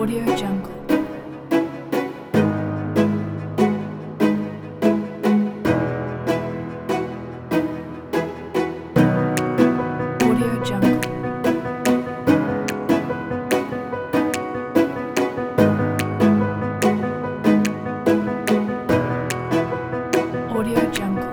Audio Jungle. Audio Jungle. Audio Jungle.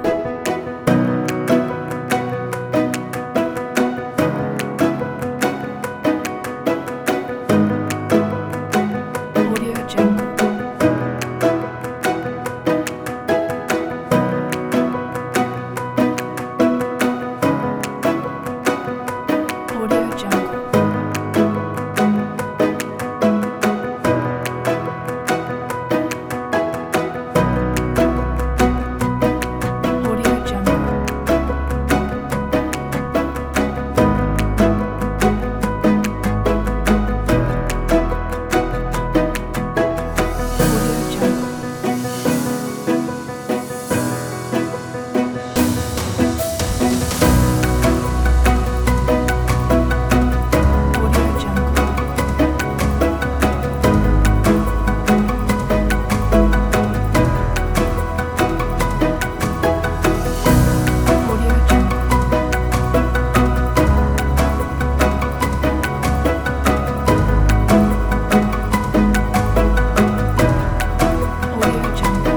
Audio Jungle. Audio Jungle. Audio Jungle. Audio Jungle. Audio Jungle. Audio Jungle. Audio Jungle.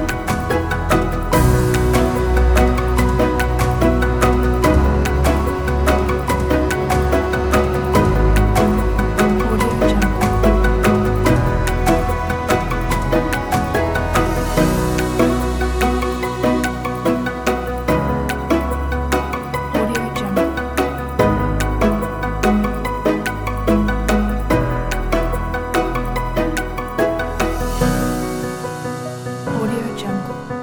Audio Jungle. Audio Jungle. Audio Jungle.